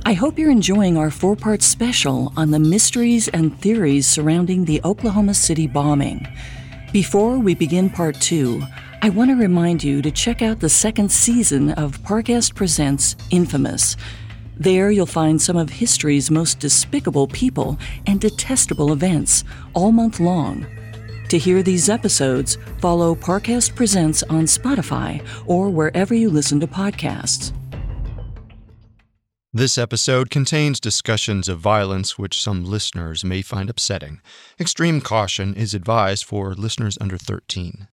I hope you're enjoying our 4-part special on the mysteries and theories surrounding the Oklahoma City bombing. Before we begin part 2, I want to remind you to check out the second season of Parcast Presents Infamous. There you'll find some of history's most despicable people and detestable events, all month long. To hear these episodes, follow Parcast Presents on Spotify or wherever you listen to podcasts. This episode contains discussions of violence which some listeners may find upsetting. Extreme caution is advised for listeners under 13.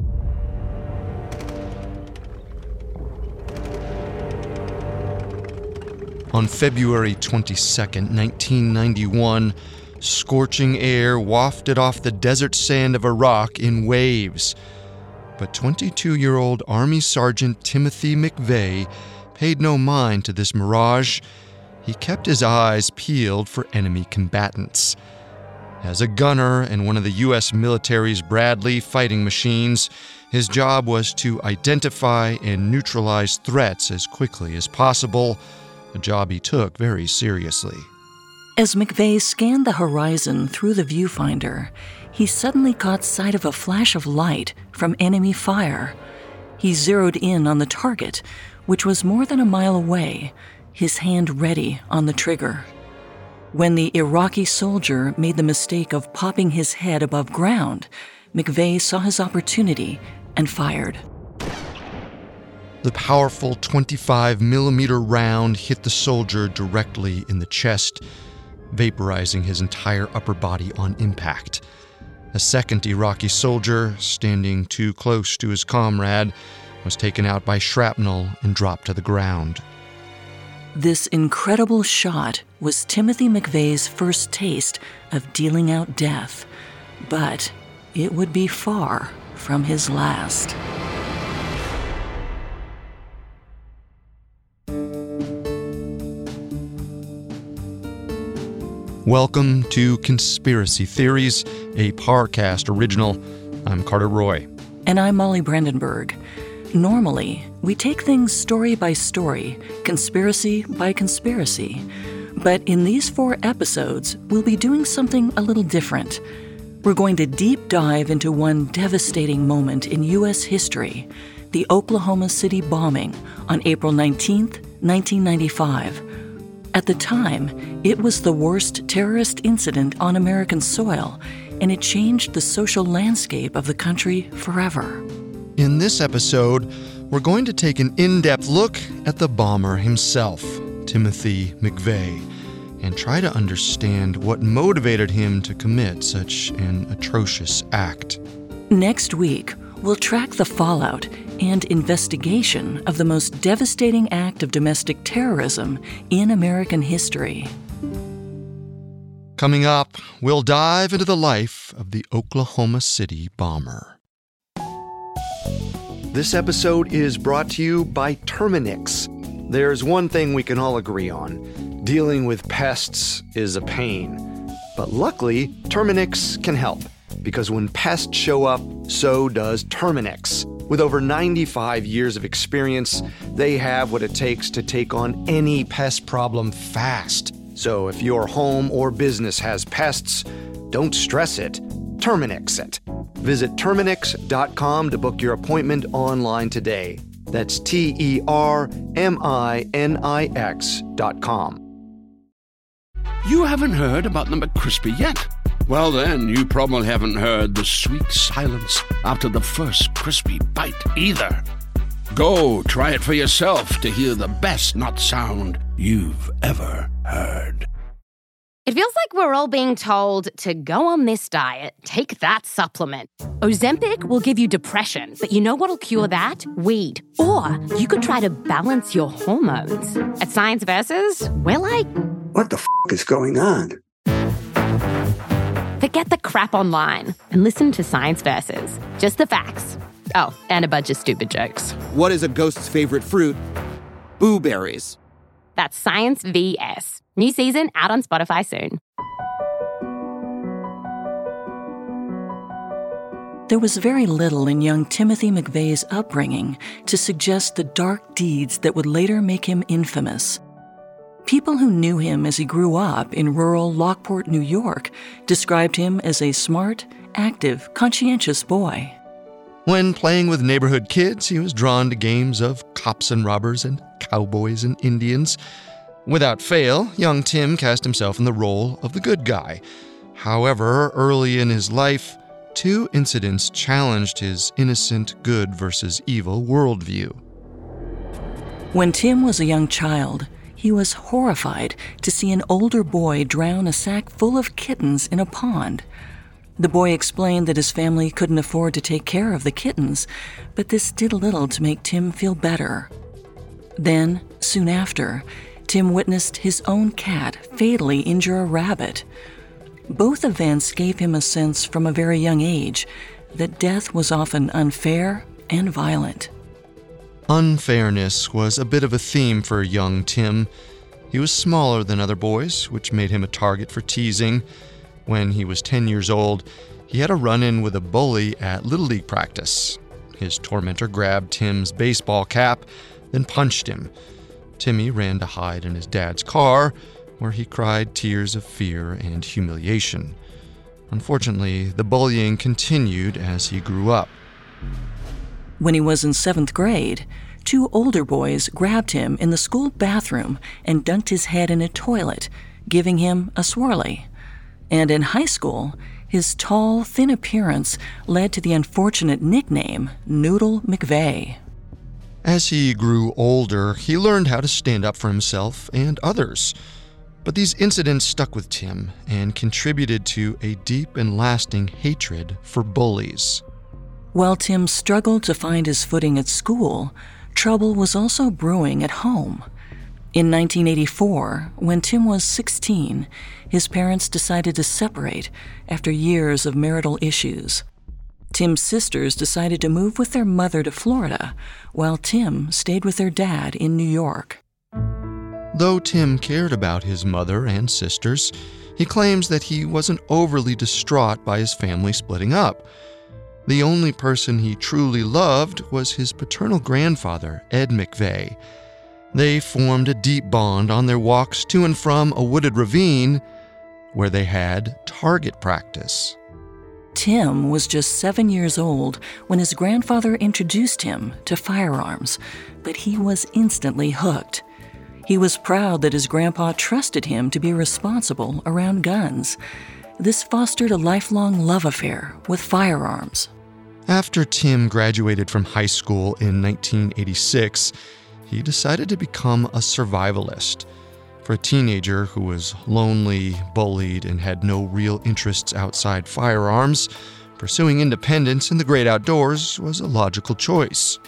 On February 22, 1991, scorching air wafted off the desert sand of Iraq in waves. But 22-year-old Army Sergeant Timothy McVeigh paid no mind to this mirage. He kept his eyes peeled for enemy combatants. As a gunner in one of the U.S. military's Bradley fighting machines, his job was to identify and neutralize threats as quickly as possible, a job he took very seriously. As McVeigh scanned the horizon through the viewfinder, he suddenly caught sight of a flash of light from enemy fire. He zeroed in on the target, which was more than a mile away, his hand ready on the trigger. When the Iraqi soldier made the mistake of popping his head above ground, McVeigh saw his opportunity and fired. The powerful 25-millimeter round hit the soldier directly in the chest, vaporizing his entire upper body on impact. A second Iraqi soldier, standing too close to his comrade, was taken out by shrapnel and dropped to the ground. This incredible shot was Timothy McVeigh's first taste of dealing out death, but it would be far from his last. Welcome to Conspiracy Theories, a Parcast original. I'm Carter Roy. And I'm Molly Brandenburg. Normally, we take things story by story, conspiracy by conspiracy. But in these 4 episodes, we'll be doing something a little different. We're going to deep dive into one devastating moment in U.S. history, the Oklahoma City bombing on April 19th, 1995. At the time, it was the worst terrorist incident on American soil, and it changed the social landscape of the country forever. In this episode, we're going to take an in-depth look at the bomber himself, Timothy McVeigh, and try to understand what motivated him to commit such an atrocious act. Next week, we'll track the fallout and investigation of the most devastating act of domestic terrorism in American history. Coming up, we'll dive into the life of the Oklahoma City bomber. This episode is brought to you by Terminix. There's one thing we can all agree on. Dealing with pests is a pain. But luckily, Terminix can help. Because when pests show up, so does Terminix. With over 95 years of experience, they have what it takes to take on any pest problem fast. So if your home or business has pests, don't stress it. Terminix it. Visit Terminix.com to book your appointment online today. That's TERMINIX.com. You haven't heard about the McCrispy yet? Well then, you probably haven't heard the sweet silence after the first crispy bite either. Go try it for yourself to hear the best nut sound you've ever heard. It feels like we're all being told to go on this diet, take that supplement. Ozempic will give you depression, but you know what'll cure that? Weed. Or you could try to balance your hormones. At Science Versus, we're like... What the is going on? Forget the crap online and listen to Science Versus. Just the facts. Oh, and a bunch of stupid jokes. What is a ghost's favorite fruit? Blueberries. That's Science VS. New season out on Spotify soon. There was very little in young Timothy McVeigh's upbringing to suggest the dark deeds that would later make him infamous. People who knew him as he grew up in rural Lockport, New York, described him as a smart, active, conscientious boy. When playing with neighborhood kids, he was drawn to games of cops and robbers and cowboys and Indians. Without fail, young Tim cast himself in the role of the good guy. However, early in his life, 2 incidents challenged his innocent good versus evil worldview. When Tim was a young child, he was horrified to see an older boy drown a sack full of kittens in a pond. The boy explained that his family couldn't afford to take care of the kittens, but this did little to make Tim feel better. Then, soon after, Tim witnessed his own cat fatally injure a rabbit. Both events gave him a sense from a very young age that death was often unfair and violent. Unfairness was a bit of a theme for young Tim. He was smaller than other boys, which made him a target for teasing. When he was 10 years old, he had a run-in with a bully at Little League practice. His tormentor grabbed Tim's baseball cap, then punched him. Timmy ran to hide in his dad's car, where he cried tears of fear and humiliation. Unfortunately, the bullying continued as he grew up. When he was in 7th grade, 2 older boys grabbed him in the school bathroom and dunked his head in a toilet, giving him a swirly. And in high school, his tall, thin appearance led to the unfortunate nickname Noodle McVeigh. As he grew older, he learned how to stand up for himself and others. But these incidents stuck with Tim and contributed to a deep and lasting hatred for bullies. While Tim struggled to find his footing at school, trouble was also brewing at home. In 1984, when Tim was 16, his parents decided to separate after years of marital issues. Tim's sisters decided to move with their mother to Florida, while Tim stayed with their dad in New York. Though Tim cared about his mother and sisters, he claims that he wasn't overly distraught by his family splitting up. The only person he truly loved was his paternal grandfather, Ed McVeigh. They formed a deep bond on their walks to and from a wooded ravine where they had target practice. Tim was just 7 years old when his grandfather introduced him to firearms, but he was instantly hooked. He was proud that his grandpa trusted him to be responsible around guns. This fostered a lifelong love affair with firearms. After Tim graduated from high school in 1986, he decided to become a survivalist. For a teenager who was lonely, bullied, and had no real interests outside firearms, pursuing independence in the great outdoors was a logical choice.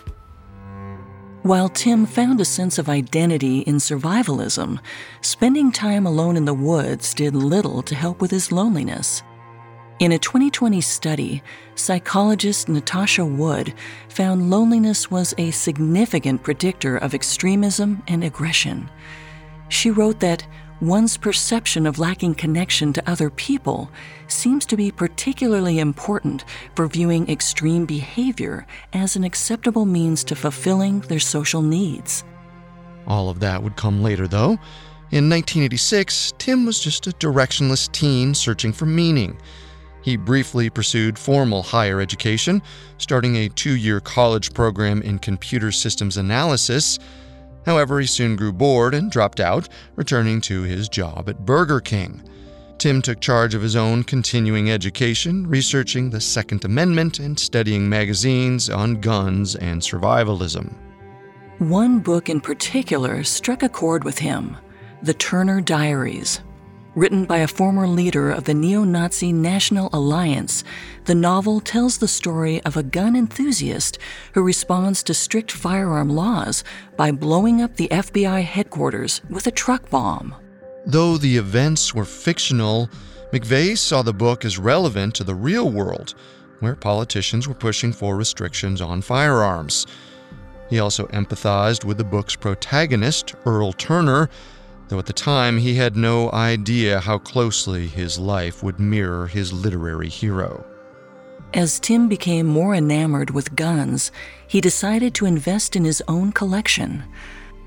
While Tim found a sense of identity in survivalism, spending time alone in the woods did little to help with his loneliness. In a 2020 study, psychologist Natasha Wood found loneliness was a significant predictor of extremism and aggression. She wrote that one's perception of lacking connection to other people seems to be particularly important for viewing extreme behavior as an acceptable means to fulfilling their social needs. All of that would come later, though. In 1986, Tim was just a directionless teen searching for meaning. He briefly pursued formal higher education, starting a 2-year college program in computer systems analysis. However, he soon grew bored and dropped out, returning to his job at Burger King. Tim took charge of his own continuing education, researching the Second Amendment and studying magazines on guns and survivalism. One book in particular struck a chord with him, The Turner Diaries. Written by a former leader of the neo-Nazi National Alliance, the novel tells the story of a gun enthusiast who responds to strict firearm laws by blowing up the FBI headquarters with a truck bomb. Though the events were fictional, McVeigh saw the book as relevant to the real world, where politicians were pushing for restrictions on firearms. He also empathized with the book's protagonist, Earl Turner, though at the time he had no idea how closely his life would mirror his literary hero. As Tim became more enamored with guns, he decided to invest in his own collection.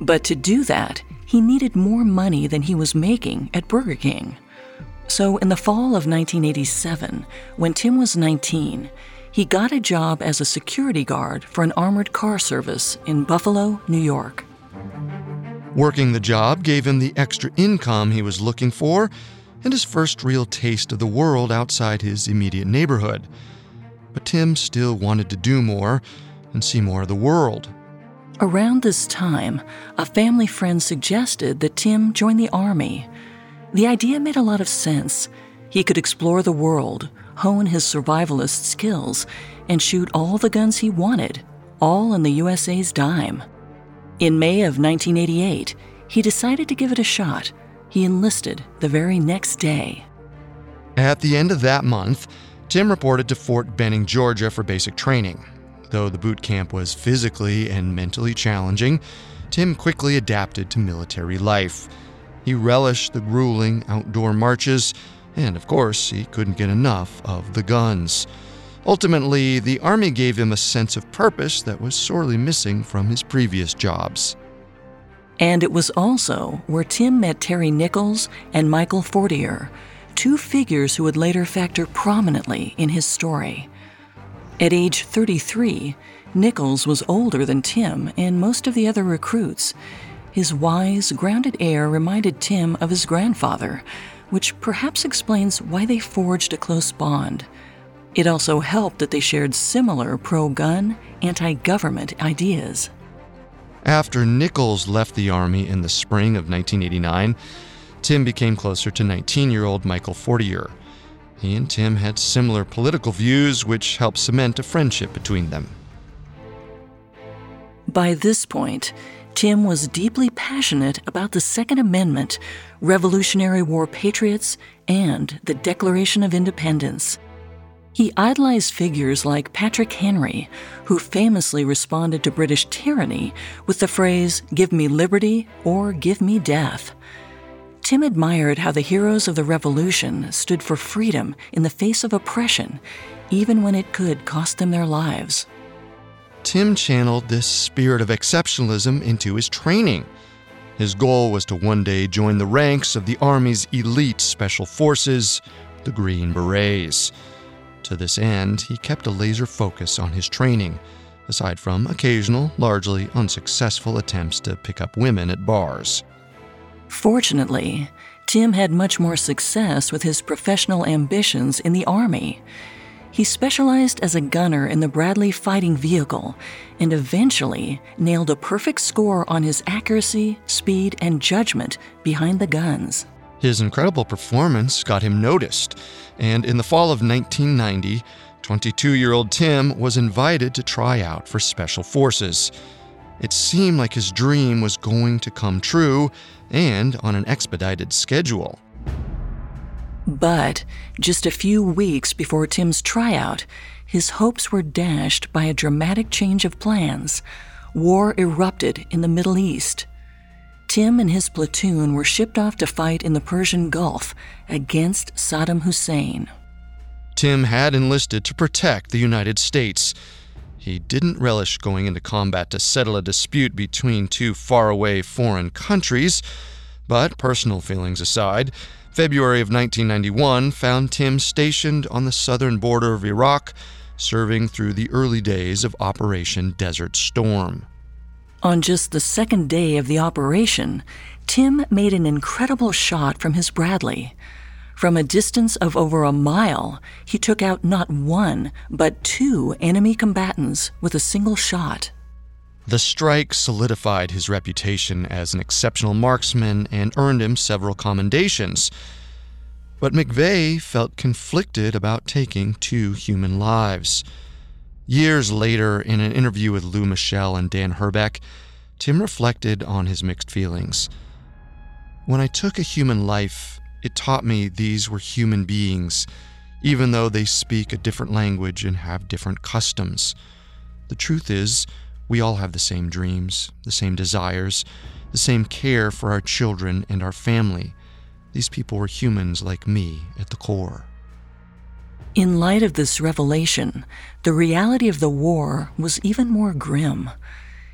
But to do that, he needed more money than he was making at Burger King. So in the fall of 1987, when Tim was 19, he got a job as a security guard for an armored car service in Buffalo, New York. Working the job gave him the extra income he was looking for and his first real taste of the world outside his immediate neighborhood. But Tim still wanted to do more and see more of the world. Around this time, a family friend suggested that Tim join the Army. The idea made a lot of sense. He could explore the world, hone his survivalist skills, and shoot all the guns he wanted, all on the USA's dime. In May of 1988, he decided to give it a shot. He enlisted the very next day. At the end of that month, Tim reported to Fort Benning, Georgia for basic training. Though the boot camp was physically and mentally challenging, Tim quickly adapted to military life. He relished the grueling outdoor marches, and of course, he couldn't get enough of the guns. Ultimately, the Army gave him a sense of purpose that was sorely missing from his previous jobs. And it was also where Tim met Terry Nichols and Michael Fortier, two figures who would later factor prominently in his story. At age 33, Nichols was older than Tim and most of the other recruits. His wise, grounded air reminded Tim of his grandfather, which perhaps explains why they forged a close bond. It also helped that they shared similar pro-gun, anti-government ideas. After Nichols left the Army in the spring of 1989, Tim became closer to 19-year-old Michael Fortier. He and Tim had similar political views, which helped cement a friendship between them. By this point, Tim was deeply passionate about the Second Amendment, Revolutionary War patriots, and the Declaration of Independence. He idolized figures like Patrick Henry, who famously responded to British tyranny with the phrase, "Give me liberty or give me death." Tim admired how the heroes of the Revolution stood for freedom in the face of oppression, even when it could cost them their lives. Tim channeled this spirit of exceptionalism into his training. His goal was to one day join the ranks of the Army's elite special forces, the Green Berets. To this end, he kept a laser focus on his training, aside from occasional, largely unsuccessful attempts to pick up women at bars. Fortunately, Tim had much more success with his professional ambitions in the Army. He specialized as a gunner in the Bradley fighting vehicle and eventually nailed a perfect score on his accuracy, speed, and judgment behind the guns. His incredible performance got him noticed, and in the fall of 1990, 22-year-old Tim was invited to try out for Special Forces. It seemed like his dream was going to come true, and on an expedited schedule. But just a few weeks before Tim's tryout, his hopes were dashed by a dramatic change of plans. War erupted in the Middle East. Tim and his platoon were shipped off to fight in the Persian Gulf against Saddam Hussein. Tim had enlisted to protect the United States. He didn't relish going into combat to settle a dispute between two faraway foreign countries, but personal feelings aside, February of 1991 found Tim stationed on the southern border of Iraq, serving through the early days of Operation Desert Storm. On just the second day of the operation, Tim made an incredible shot from his Bradley. From a distance of over a mile, he took out not one, but two enemy combatants with a single shot. The strike solidified his reputation as an exceptional marksman and earned him several commendations. But McVeigh felt conflicted about taking two human lives. Years later, in an interview with Lou Michel and Dan Herbeck, Tim reflected on his mixed feelings. "When I took a human life, it taught me these were human beings, even though they speak a different language and have different customs. The truth is, we all have the same dreams, the same desires, the same care for our children and our family. These people were humans like me at the core." In light of this revelation, the reality of the war was even more grim.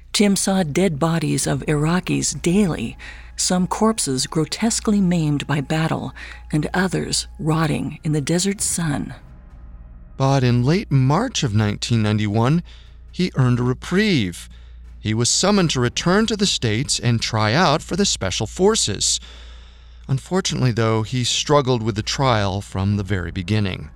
Tim saw dead bodies of Iraqis daily, some corpses grotesquely maimed by battle, and others rotting in the desert sun. But in late March of 1991, he earned a reprieve. He was summoned to return to the States and try out for the Special Forces. Unfortunately, though, he struggled with the trial from the very beginning.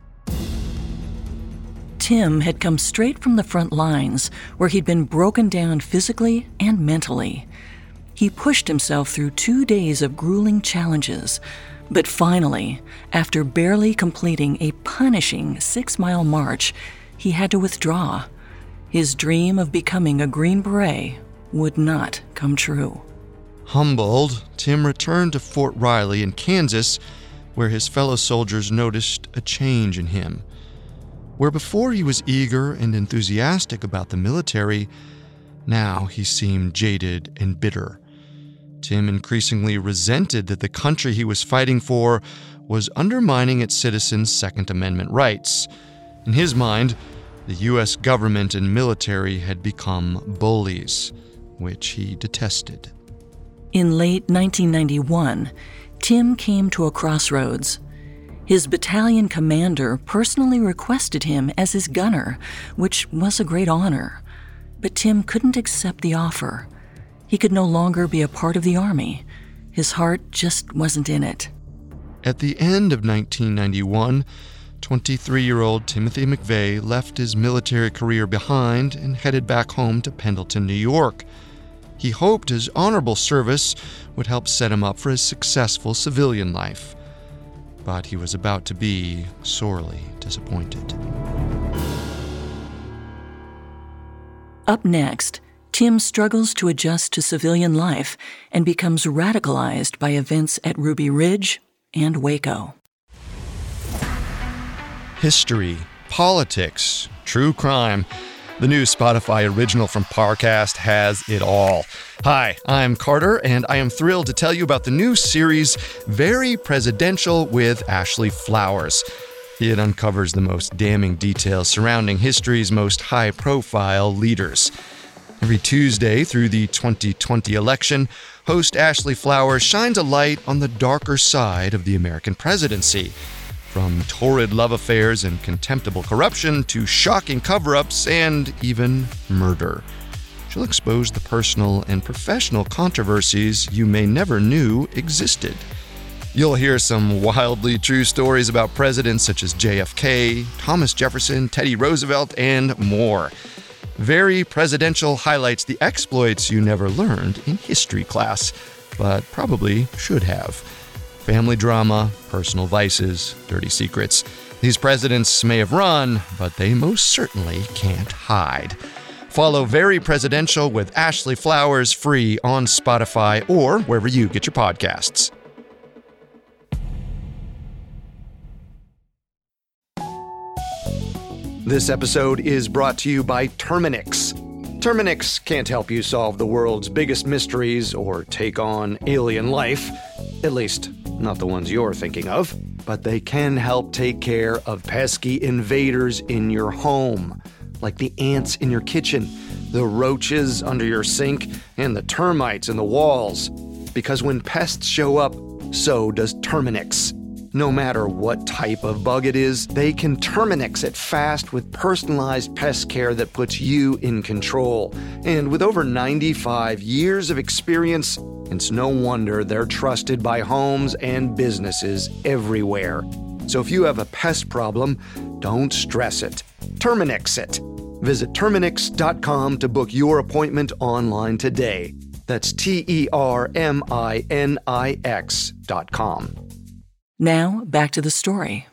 Tim had come straight from the front lines, where he'd been broken down physically and mentally. He pushed himself through 2 days of grueling challenges, but finally, after barely completing a punishing 6-mile march, he had to withdraw. His dream of becoming a Green Beret would not come true. Humbled, Tim returned to Fort Riley in Kansas, where his fellow soldiers noticed a change in him. Where before he was eager and enthusiastic about the military, now he seemed jaded and bitter. Tim increasingly resented that the country he was fighting for was undermining its citizens' Second Amendment rights. In his mind, the U.S. government and military had become bullies, which he detested. In late 1991, Tim came to a crossroads. His battalion commander personally requested him as his gunner, which was a great honor. But Tim couldn't accept the offer. He could no longer be a part of the Army. His heart just wasn't in it. At the end of 1991, 23-year-old Timothy McVeigh left his military career behind and headed back home to Pendleton, New York. He hoped his honorable service would help set him up for his successful civilian life. But he was about to be sorely disappointed. Up next, Tim struggles to adjust to civilian life and becomes radicalized by events at Ruby Ridge and Waco. History, politics, true crime. The new Spotify original from Parcast has it all. Hi, I'm Carter, and I am thrilled to tell you about the new series, Very Presidential with Ashley Flowers. It uncovers the most damning details surrounding history's most high-profile leaders. Every Tuesday through the 2020 election, host Ashley Flowers shines a light on the darker side of the American presidency. From torrid love affairs and contemptible corruption to shocking cover-ups and even murder. She'll expose the personal and professional controversies you may never knew existed. You'll hear some wildly true stories about presidents such as JFK, Thomas Jefferson, Teddy Roosevelt, and more. Very Presidential highlights the exploits you never learned in history class, but probably should have. Family drama, personal vices, dirty secrets. These presidents may have run, but they most certainly can't hide. Follow Very Presidential with Ashley Flowers free on Spotify or wherever you get your podcasts. This episode is brought to you by Terminix. Terminix can't help you solve the world's biggest mysteries or take on alien life, at least not the ones you're thinking of, but they can help take care of pesky invaders in your home, like the ants in your kitchen, the roaches under your sink, and the termites in the walls. Because when pests show up, so does Terminix. No matter what type of bug it is, they can Terminix it fast with personalized pest care that puts you in control. And with over 95 years of experience, it's no wonder they're trusted by homes and businesses everywhere. So if you have a pest problem, don't stress it. Terminix it. Visit Terminix.com to book your appointment online today. That's TERMINIX.com. Now, back to the story.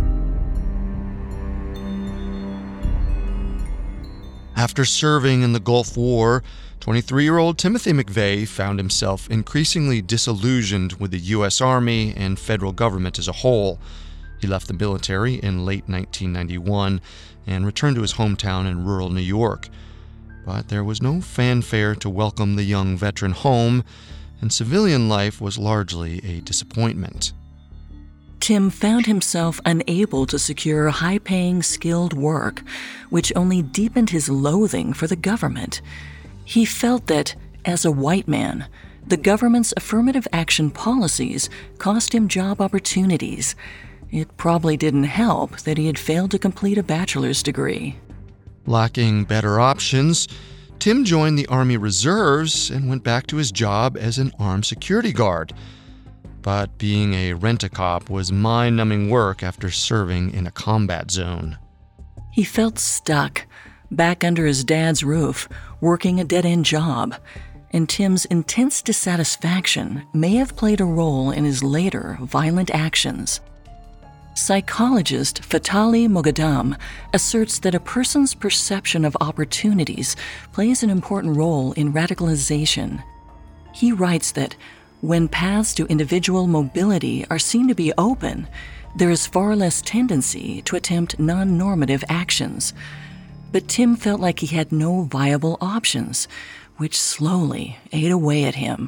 After serving in the Gulf War, 23-year-old Timothy McVeigh found himself increasingly disillusioned with the U.S. Army and federal government as a whole. He left the military in late 1991 and returned to his hometown in rural New York. But there was no fanfare to welcome the young veteran home, and civilian life was largely a disappointment. Tim found himself unable to secure high-paying, skilled work, which only deepened his loathing for the government. He felt that, as a white man, the government's affirmative action policies cost him job opportunities. It probably didn't help that he had failed to complete a bachelor's degree. Lacking better options, Tim joined the Army Reserves and went back to his job as an armed security guard. But being a rent-a-cop was mind-numbing work after serving in a combat zone. He felt stuck, back under his dad's roof, working a dead-end job, and Tim's intense dissatisfaction may have played a role in his later violent actions. Psychologist Fatali Moghadam asserts that a person's perception of opportunities plays an important role in radicalization. He writes that when paths to individual mobility are seen to be open, there is far less tendency to attempt non-normative actions. But Tim felt like he had no viable options, which slowly ate away at him.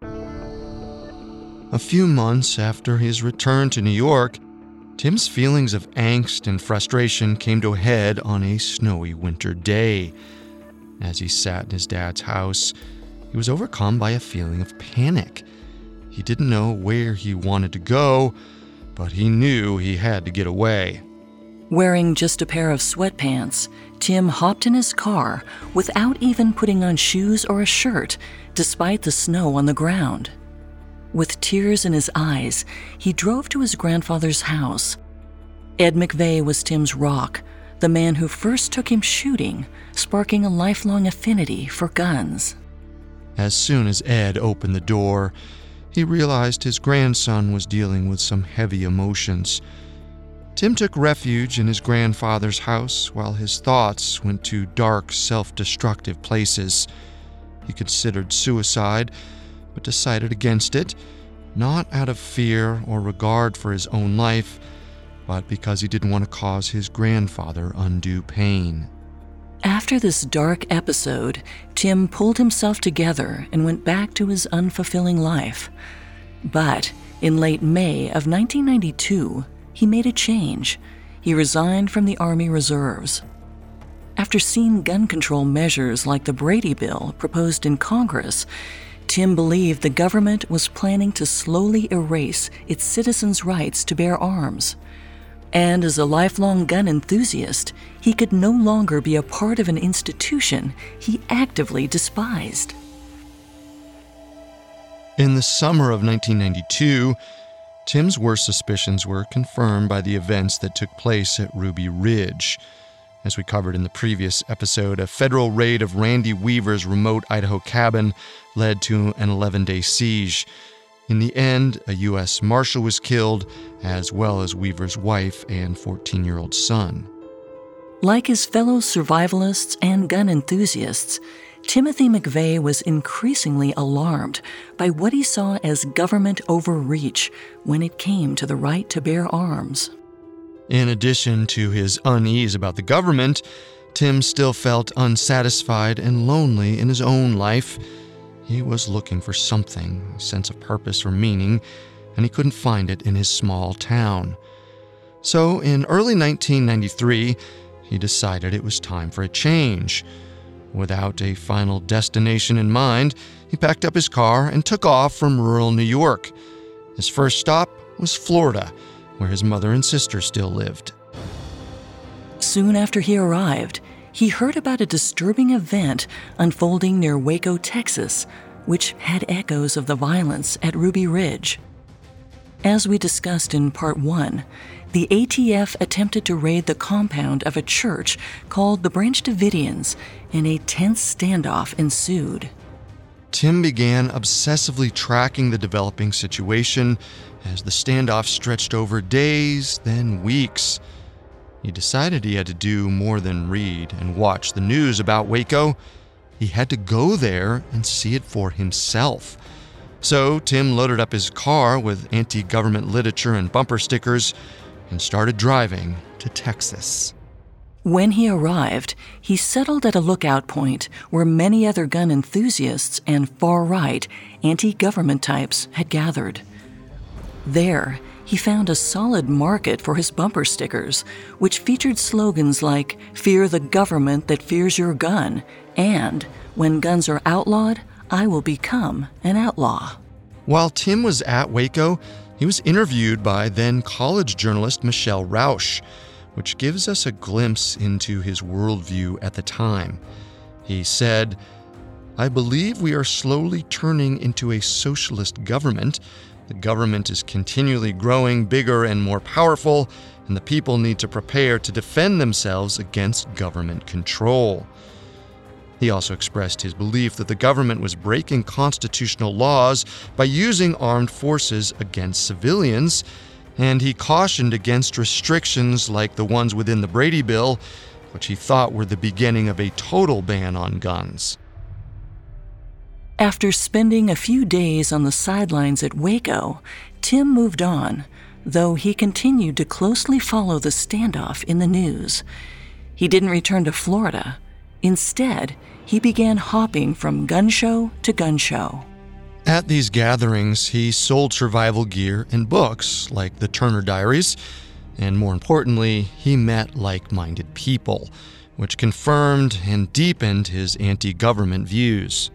A few months after his return to New York, Tim's feelings of angst and frustration came to a head on a snowy winter day. As he sat in his dad's house, he was overcome by a feeling of panic. He didn't know where he wanted to go, but he knew he had to get away. Wearing just a pair of sweatpants, Tim hopped in his car without even putting on shoes or a shirt, despite the snow on the ground. With tears in his eyes, he drove to his grandfather's house. Ed McVeigh was Tim's rock, the man who first took him shooting, sparking a lifelong affinity for guns. As soon as Ed opened the door, he realized his grandson was dealing with some heavy emotions. Tim took refuge in his grandfather's house while his thoughts went to dark, self-destructive places. He considered suicide, but decided against it, not out of fear or regard for his own life, but because he didn't want to cause his grandfather undue pain. After this dark episode, Tim pulled himself together and went back to his unfulfilling life. But in late May of 1992, he made a change. He resigned from the Army Reserves. After seeing gun control measures like the Brady Bill proposed in Congress, Tim believed the government was planning to slowly erase its citizens' rights to bear arms. And as a lifelong gun enthusiast, he could no longer be a part of an institution he actively despised. In the summer of 1992, Tim's worst suspicions were confirmed by the events that took place at Ruby Ridge. As we covered in the previous episode, a federal raid of Randy Weaver's remote Idaho cabin led to an 11-day siege. In the end, a U.S. Marshal was killed, as well as Weaver's wife and 14-year-old son. Like his fellow survivalists and gun enthusiasts, Timothy McVeigh was increasingly alarmed by what he saw as government overreach when it came to the right to bear arms. In addition to his unease about the government, Tim still felt unsatisfied and lonely in his own life. He was looking for something, a sense of purpose or meaning, and he couldn't find it in his small town. So in early 1993, he decided it was time for a change. Without a final destination in mind, he packed up his car and took off from rural New York. His first stop was Florida, where his mother and sister still lived. Soon after he arrived, he heard about a disturbing event unfolding near Waco, Texas, which had echoes of the violence at Ruby Ridge. As we discussed in Part 1, the ATF attempted to raid the compound of a church called the Branch Davidians, and a tense standoff ensued. Tim began obsessively tracking the developing situation as the standoff stretched over days, then weeks. He decided he had to do more than read and watch the news about Waco. He had to go there and see it for himself. So Tim loaded up his car with anti-government literature and bumper stickers and started driving to Texas. When he arrived, he settled at a lookout point where many other gun enthusiasts and far-right, anti-government types had gathered. There, he found a solid market for his bumper stickers, which featured slogans like "Fear the government that fears your gun" and when guns are outlawed, I will become an outlaw. While Tim was at Waco, he was interviewed by then college journalist Michelle Rausch, which gives us a glimpse into his worldview at the time. He said, "I believe we are slowly turning into a socialist government. The government is continually growing bigger and more powerful, and the people need to prepare to defend themselves against government control." He also expressed his belief that the government was breaking constitutional laws by using armed forces against civilians, and he cautioned against restrictions like the ones within the Brady Bill, which he thought were the beginning of a total ban on guns. After spending a few days on the sidelines at Waco, Tim moved on, though he continued to closely follow the standoff in the news. He didn't return to Florida. Instead, he began hopping from gun show to gun show. At these gatherings, he sold survival gear and books like the Turner Diaries, and more importantly, he met like-minded people, which confirmed and deepened his anti-government views.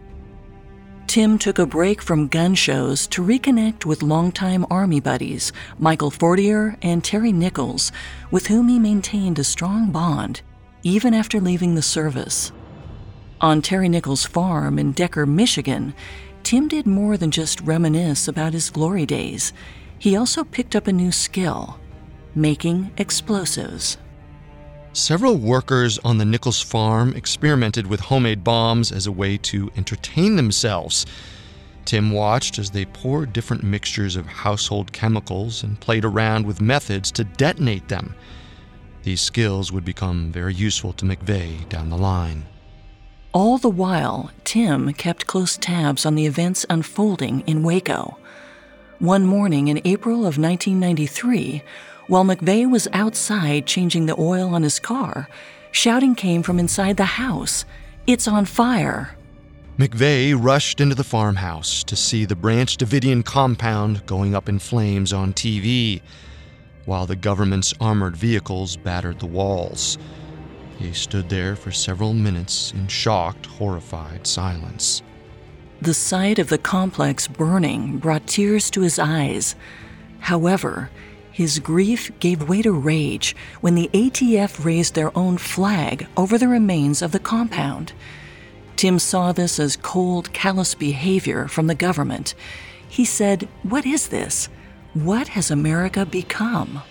Tim took a break from gun shows to reconnect with longtime Army buddies Michael Fortier and Terry Nichols, with whom he maintained a strong bond, even after leaving the service. On Terry Nichols' farm in Decker, Michigan, Tim did more than just reminisce about his glory days. He also picked up a new skill: making explosives. Several workers on the Nichols farm experimented with homemade bombs as a way to entertain themselves. Tim watched as they poured different mixtures of household chemicals and played around with methods to detonate them. These skills would become very useful to McVeigh down the line. All the while, Tim kept close tabs on the events unfolding in Waco. One morning in April of 1993, while McVeigh was outside changing the oil on his car, shouting came from inside the house, "It's on fire!" McVeigh rushed into the farmhouse to see the Branch Davidian compound going up in flames on TV, while the government's armored vehicles battered the walls. He stood there for several minutes in shocked, horrified silence. The sight of the complex burning brought tears to his eyes. However, his grief gave way to rage when the ATF raised their own flag over the remains of the compound. Tim saw this as cold, callous behavior from the government. He said, "What is this? What has America become?"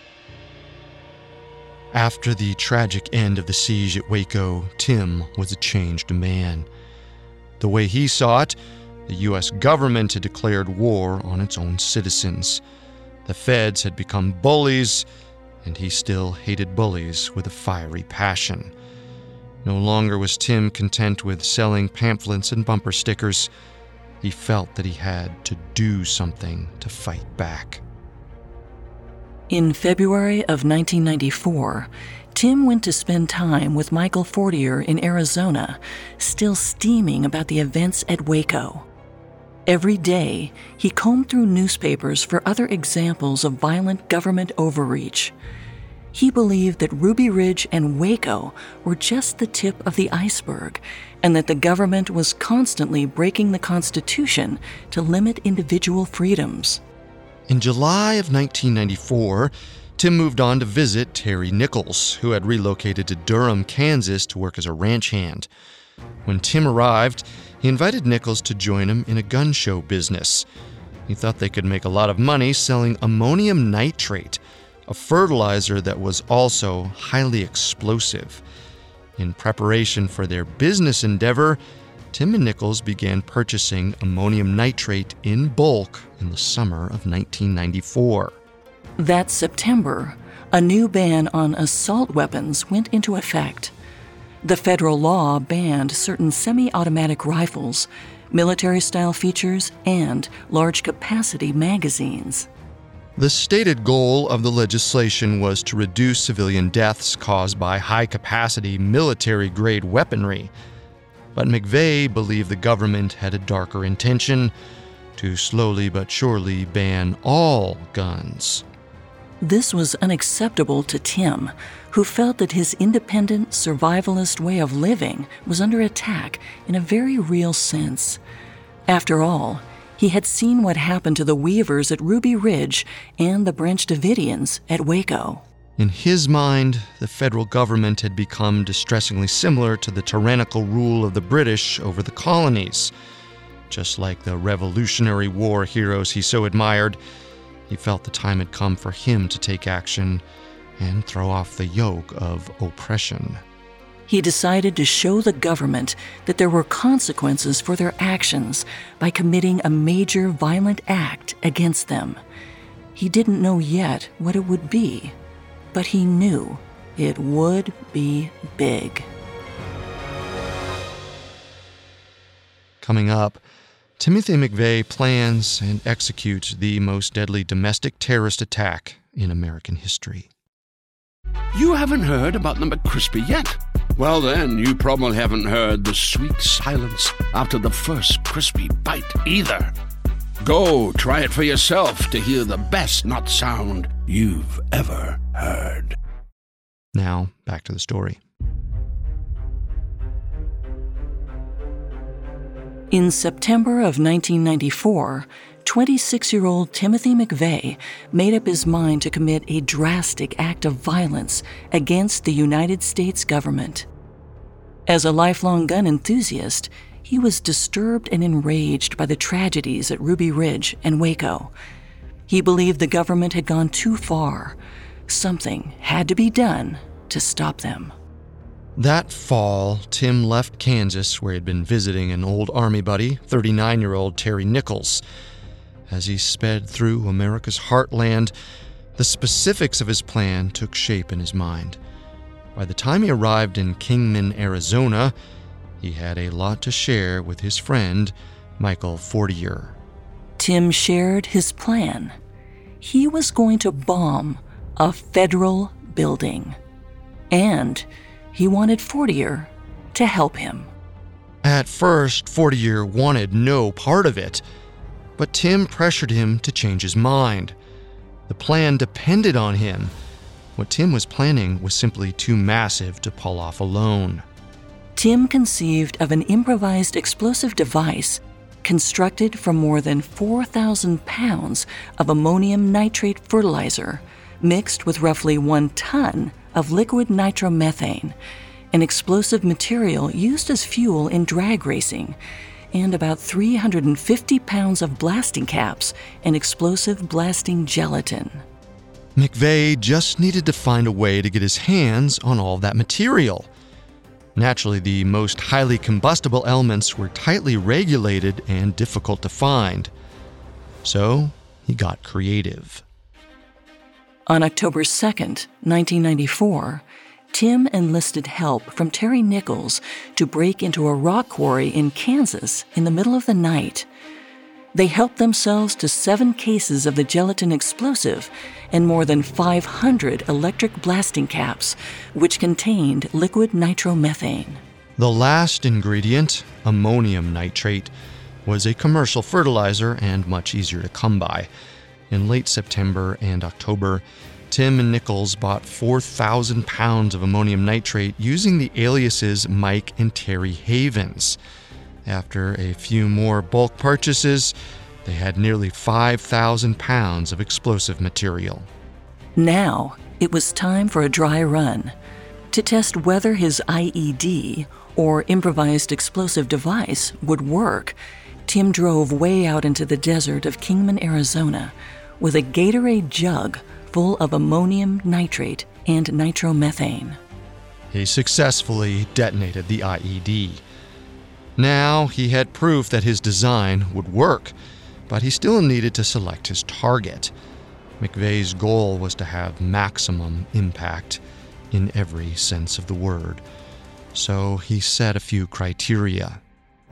After the tragic end of the siege at Waco, Tim was a changed man. The way he saw it, the U.S. government had declared war on its own citizens. The feds had become bullies, and he still hated bullies with a fiery passion. No longer was Tim content with selling pamphlets and bumper stickers. He felt that he had to do something to fight back. In February of 1994, Tim went to spend time with Michael Fortier in Arizona, still steaming about the events at Waco. Every day, he combed through newspapers for other examples of violent government overreach. He believed that Ruby Ridge and Waco were just the tip of the iceberg, and that the government was constantly breaking the Constitution to limit individual freedoms. In July of 1994, Tim moved on to visit Terry Nichols, who had relocated to Durham, Kansas to work as a ranch hand. When Tim arrived, he invited Nichols to join him in a gun show business. He thought they could make a lot of money selling ammonium nitrate, a fertilizer that was also highly explosive. In preparation for their business endeavor, Tim and Nichols began purchasing ammonium nitrate in bulk in the summer of 1994. That September, a new ban on assault weapons went into effect. The federal law banned certain semi-automatic rifles, military-style features, and large-capacity magazines. The stated goal of the legislation was to reduce civilian deaths caused by high-capacity military-grade weaponry. But McVeigh believed the government had a darker intention: to slowly but surely ban all guns. This was unacceptable to Tim, who felt that his independent, survivalist way of living was under attack in a very real sense. After all, he had seen what happened to the Weavers at Ruby Ridge and the Branch Davidians at Waco. In his mind, the federal government had become distressingly similar to the tyrannical rule of the British over the colonies. Just like the Revolutionary War heroes he so admired, he felt the time had come for him to take action and throw off the yoke of oppression. He decided to show the government that there were consequences for their actions by committing a major violent act against them. He didn't know yet what it would be, but he knew it would be big. Coming up, Timothy McVeigh plans and executes the most deadly domestic terrorist attack in American history. You haven't heard about the McCrispy yet? Well, then, you probably haven't heard the sweet silence after the first crispy bite either. Go try it for yourself to hear the best nut sound you've ever heard. Now, back to the story. In September of 1994, 26-year-old Timothy McVeigh made up his mind to commit a drastic act of violence against the United States government. As a lifelong gun enthusiast, he was disturbed and enraged by the tragedies at Ruby Ridge and Waco. He believed the government had gone too far. Something had to be done to stop them. That fall, Tim left Kansas, where he'd been visiting an old Army buddy, 39-year-old Terry Nichols. As he sped through America's heartland, the specifics of his plan took shape in his mind. By the time he arrived in Kingman, Arizona, he had a lot to share with his friend, Michael Fortier. Tim shared his plan. He was going to bomb a federal building. And he wanted Fortier to help him. At first, Fortier wanted no part of it, but Tim pressured him to change his mind. The plan depended on him. What Tim was planning was simply too massive to pull off alone. Tim conceived of an improvised explosive device constructed from more than 4,000 pounds of ammonium nitrate fertilizer mixed with roughly 1 ton of liquid nitromethane, an explosive material used as fuel in drag racing, and about 350 pounds of blasting caps and explosive blasting gelatin. McVeigh just needed to find a way to get his hands on all that material. Naturally, the most highly combustible elements were tightly regulated and difficult to find. So he got creative. On October 2nd, 1994, Tim enlisted help from Terry Nichols to break into a rock quarry in Kansas in the middle of the night. They helped themselves to 7 cases of the gelatin explosive and more than 500 electric blasting caps, which contained liquid nitromethane. The last ingredient, ammonium nitrate, was a commercial fertilizer and much easier to come by. In late September and October, Tim and Nichols bought 4,000 pounds of ammonium nitrate using the aliases Mike and Terry Havens. After a few more bulk purchases, they had nearly 5,000 pounds of explosive material. Now, it was time for a dry run to test whether his IED, or improvised explosive device, would work. Tim drove way out into the desert of Kingman, Arizona, with a Gatorade jug full of ammonium nitrate and nitromethane. He successfully detonated the IED. Now he had proof that his design would work, but he still needed to select his target. McVeigh's goal was to have maximum impact in every sense of the word. So he set a few criteria.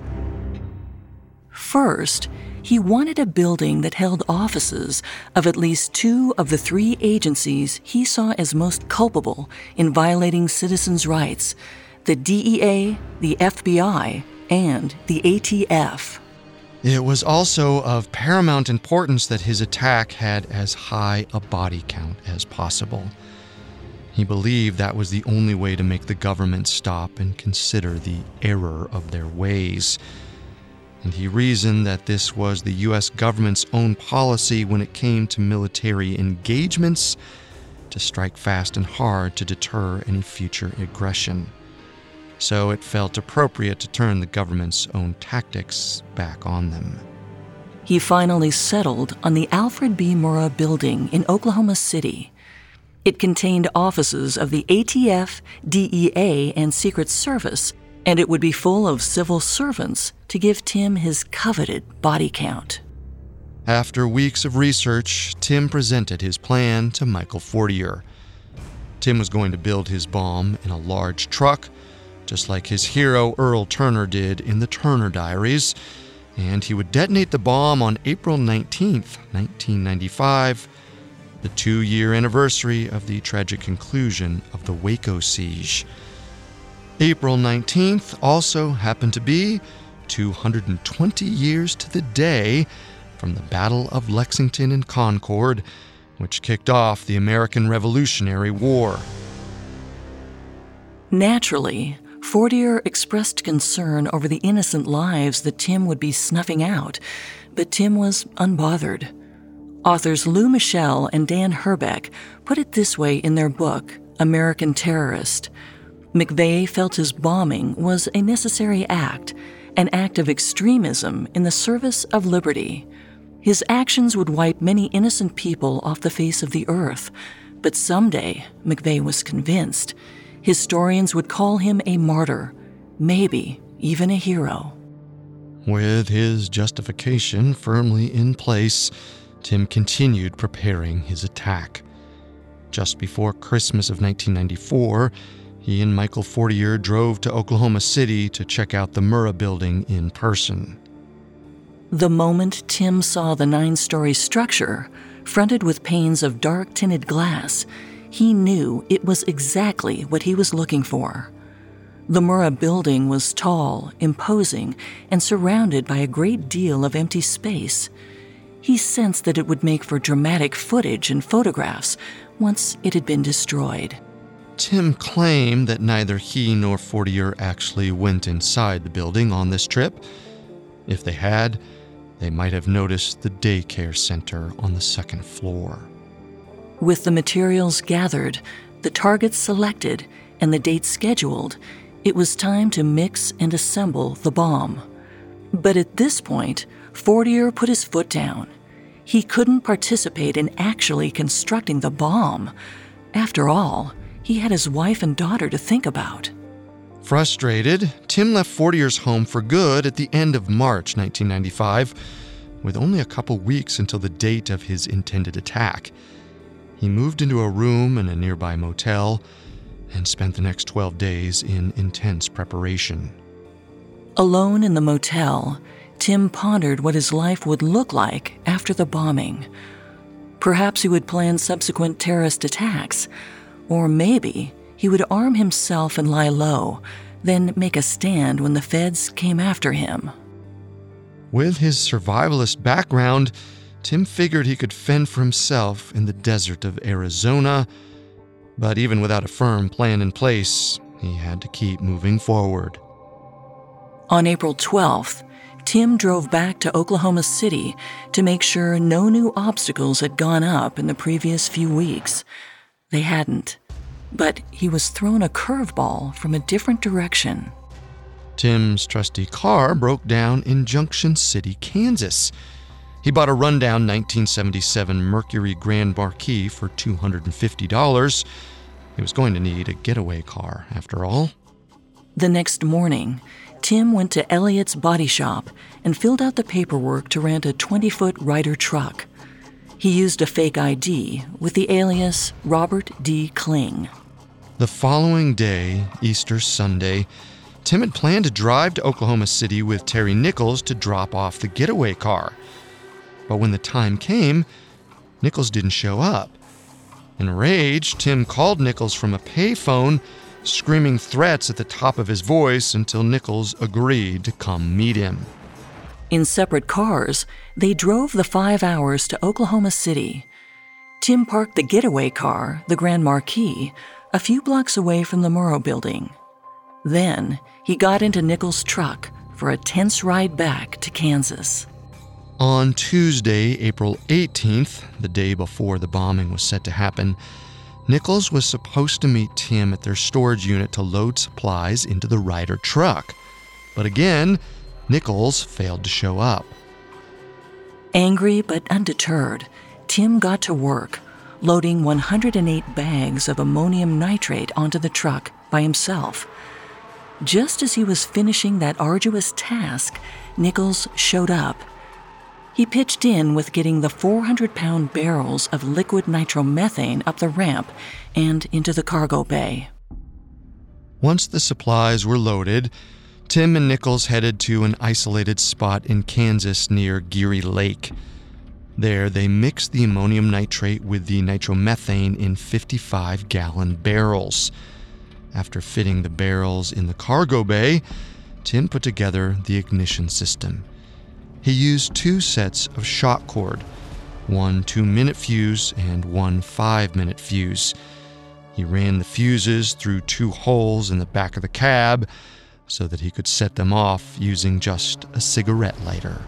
First, he wanted a building that held offices of at least 2 of the 3 agencies he saw as most culpable in violating citizens' rights: the DEA, the FBI, and the ATF. It was also of paramount importance that his attack had as high a body count as possible. He believed that was the only way to make the government stop and consider the error of their ways. And he reasoned that this was the U.S. government's own policy when it came to military engagements, to strike fast and hard to deter any future aggression. So it felt appropriate to turn the government's own tactics back on them. He finally settled on the Alfred B. Murrah Building in Oklahoma City. It contained offices of the ATF, DEA, and Secret Service, and it would be full of civil servants to give Tim his coveted body count. After weeks of research, Tim presented his plan to Michael Fortier. Tim was going to build his bomb in a large truck, just like his hero Earl Turner did in the Turner Diaries, and he would detonate the bomb on April 19th, 1995, the 2-year anniversary of the tragic conclusion of the Waco siege. April 19th also happened to be 220 years to the day from the Battle of Lexington and Concord, which kicked off the American Revolutionary War. Naturally, Fortier expressed concern over the innocent lives that Tim would be snuffing out, but Tim was unbothered. Authors Lou Michel and Dan Herbeck put it this way in their book, American Terrorist. McVeigh felt his bombing was a necessary act, an act of extremism in the service of liberty. His actions would wipe many innocent people off the face of the earth, but someday, McVeigh was convinced, historians would call him a martyr, maybe even a hero. With his justification firmly in place, Tim continued preparing his attack. Just before Christmas of 1994, he and Michael Fortier drove to Oklahoma City to check out the Murrah Building in person. The moment Tim saw the 9-story structure, fronted with panes of dark tinted glass, he knew it was exactly what he was looking for. The Murrah Building was tall, imposing, and surrounded by a great deal of empty space. He sensed that it would make for dramatic footage and photographs once it had been destroyed. Tim claimed that neither he nor Fortier actually went inside the building on this trip. If they had, they might have noticed the daycare center on the second floor. With the materials gathered, the targets selected, and the date scheduled, it was time to mix and assemble the bomb. But at this point, Fortier put his foot down. He couldn't participate in actually constructing the bomb. After all, he had his wife and daughter to think about. Frustrated, Tim left Fortier's home for good at the end of March 1995, with only a couple weeks until the date of his intended attack. He moved into a room in a nearby motel and spent the next 12 days in intense preparation. Alone in the motel, Tim pondered what his life would look like after the bombing. Perhaps he would plan subsequent terrorist attacks, or maybe he would arm himself and lie low, then make a stand when the feds came after him. With his survivalist background, Tim figured he could fend for himself in the desert of Arizona, but even without a firm plan in place, he had to keep moving forward. On April 12th, Tim drove back to Oklahoma City to make sure no new obstacles had gone up in the previous few weeks. They hadn't, but he was thrown a curveball from a different direction. Tim's trusty car broke down in Junction City, Kansas. He bought a rundown 1977 Mercury Grand Marquis for $250. He was going to need a getaway car, after all. The next morning, Tim went to Elliott's body shop and filled out the paperwork to rent a 20-foot Ryder truck. He used a fake ID with the alias Robert D. Kling. The following day, Easter Sunday, Tim had planned to drive to Oklahoma City with Terry Nichols to drop off the getaway car. But when the time came, Nichols didn't show up. Enraged, Tim called Nichols from a payphone, screaming threats at the top of his voice until Nichols agreed to come meet him. In separate cars, they drove the 5 hours to Oklahoma City. Tim parked the getaway car, the Grand Marquis, a few blocks away from the Murrow Building. Then he got into Nichols' truck for a tense ride back to Kansas. On Tuesday, April 18th, the day before the bombing was set to happen, Nichols was supposed to meet Tim at their storage unit to load supplies into the Ryder truck. But again, Nichols failed to show up. Angry but undeterred, Tim got to work, loading 108 bags of ammonium nitrate onto the truck by himself. Just as he was finishing that arduous task, Nichols showed up. He pitched in with getting the 400-pound barrels of liquid nitromethane up the ramp and into the cargo bay. Once the supplies were loaded, Tim and Nichols headed to an isolated spot in Kansas near Geary Lake. There, they mixed the ammonium nitrate with the nitromethane in 55-gallon barrels. After fitting the barrels in the cargo bay, Tim put together the ignition system. He used 2 sets of shock cord, one 2-minute fuse and one 5-minute fuse. He ran the fuses through 2 holes in the back of the cab so that he could set them off using just a cigarette lighter.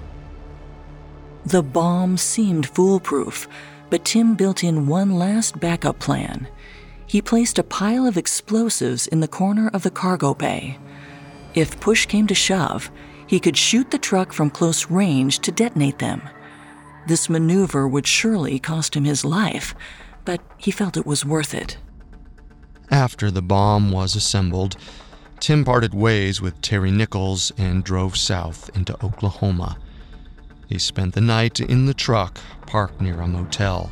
The bomb seemed foolproof, but Tim built in one last backup plan. He placed a pile of explosives in the corner of the cargo bay. If push came to shove, he could shoot the truck from close range to detonate them. This maneuver would surely cost him his life, but he felt it was worth it. After the bomb was assembled, Tim parted ways with Terry Nichols and drove south into Oklahoma. He spent the night in the truck parked near a motel.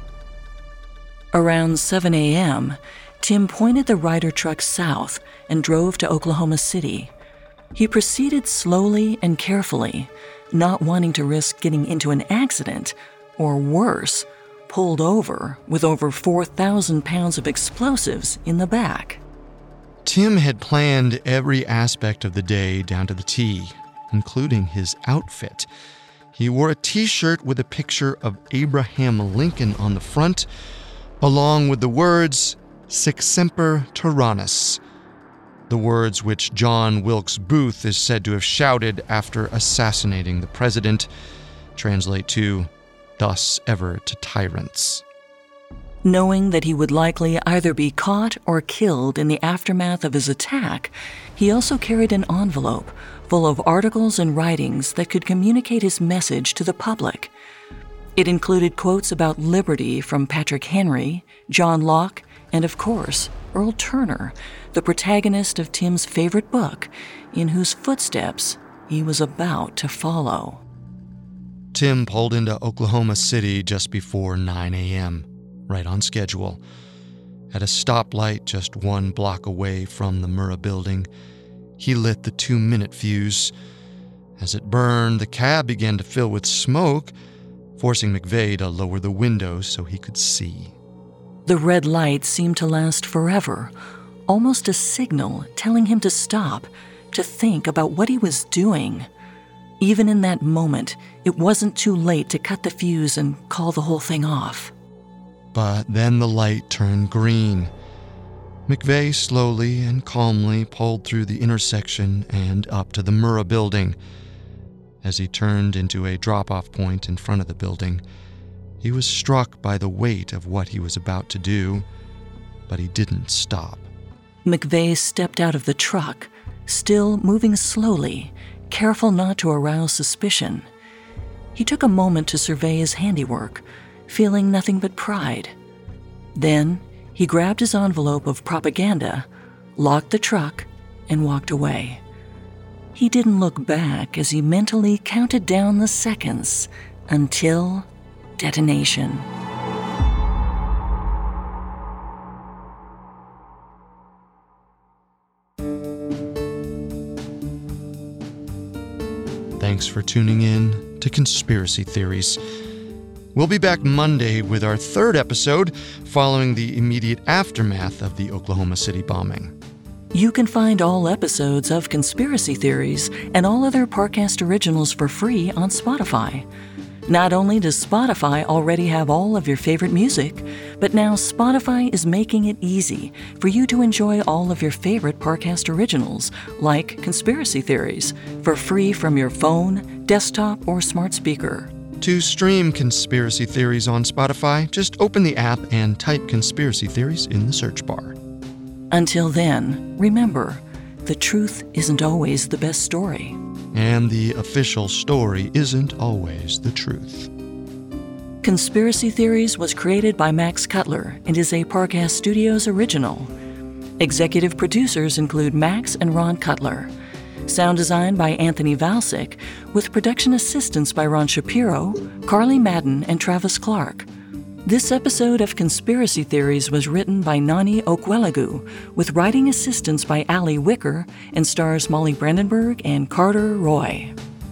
Around 7 a.m., Tim pointed the Ryder truck south and drove to Oklahoma City. He proceeded slowly and carefully, not wanting to risk getting into an accident, or worse, pulled over with over 4,000 pounds of explosives in the back. Tim had planned every aspect of the day down to the T, including his outfit. He wore a T-shirt with a picture of Abraham Lincoln on the front, along with the words, Sic Semper Tyrannis, the words which John Wilkes Booth is said to have shouted after assassinating the president, translate to, thus ever to tyrants. Knowing that he would likely either be caught or killed in the aftermath of his attack, he also carried an envelope full of articles and writings that could communicate his message to the public. It included quotes about liberty from Patrick Henry, John Locke, and of course, Earl Turner, the protagonist of Tim's favorite book, in whose footsteps he was about to follow. Tim pulled into Oklahoma City just before 9 a.m., right on schedule. At a stoplight just 1 block away from the Murrah Building, he lit the 2-minute fuse. As it burned, the cab began to fill with smoke, forcing McVeigh to lower the windows so he could see. The red light seemed to last forever, almost a signal telling him to stop, to think about what he was doing. Even in that moment, it wasn't too late to cut the fuse and call the whole thing off. But then the light turned green. McVeigh slowly and calmly pulled through the intersection and up to the Murrah Building. As he turned into a drop-off point in front of the building, he was struck by the weight of what he was about to do, but he didn't stop. McVeigh stepped out of the truck, still moving slowly, careful not to arouse suspicion. He took a moment to survey his handiwork, feeling nothing but pride. Then he grabbed his envelope of propaganda, locked the truck, and walked away. He didn't look back as he mentally counted down the seconds until detonation. Thanks for tuning in to Conspiracy Theories. We'll be back Monday with our 3rd episode following the immediate aftermath of the Oklahoma City bombing. You can find all episodes of Conspiracy Theories and all other Parcast originals for free on Spotify. Not only does Spotify already have all of your favorite music, but now Spotify is making it easy for you to enjoy all of your favorite Parcast originals, like Conspiracy Theories, for free from your phone, desktop, or smart speaker. To stream Conspiracy Theories on Spotify, just open the app and type Conspiracy Theories in the search bar. Until then, remember, the truth isn't always the best story. And the official story isn't always the truth. Conspiracy Theories was created by Max Cutler and is a Parcast Studios original. Executive producers include Max and Ron Cutler. Sound design by Anthony Valsic, with production assistance by Ron Shapiro, Carly Madden, and Travis Clark. This episode of Conspiracy Theories was written by Nani Okwelagu, with writing assistance by Ali Wicker, and stars Molly Brandenburg and Carter Roy.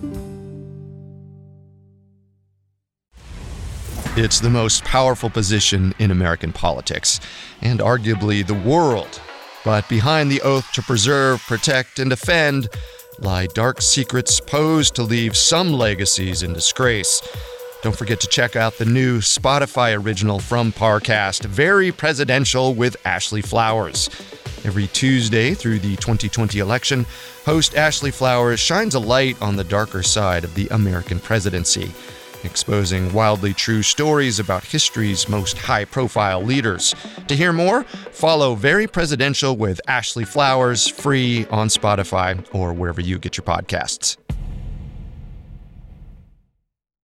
It's the most powerful position in American politics, and arguably the world. But behind the oath to preserve, protect, and defend lie dark secrets posed to leave some legacies in disgrace. Don't forget to check out the new Spotify original from Parcast, Very Presidential with Ashley Flowers. Every Tuesday through the 2020 election, host Ashley Flowers shines a light on the darker side of the American presidency, exposing wildly true stories about history's most high-profile leaders. To hear more, follow Very Presidential with Ashley Flowers free on Spotify or wherever you get your podcasts.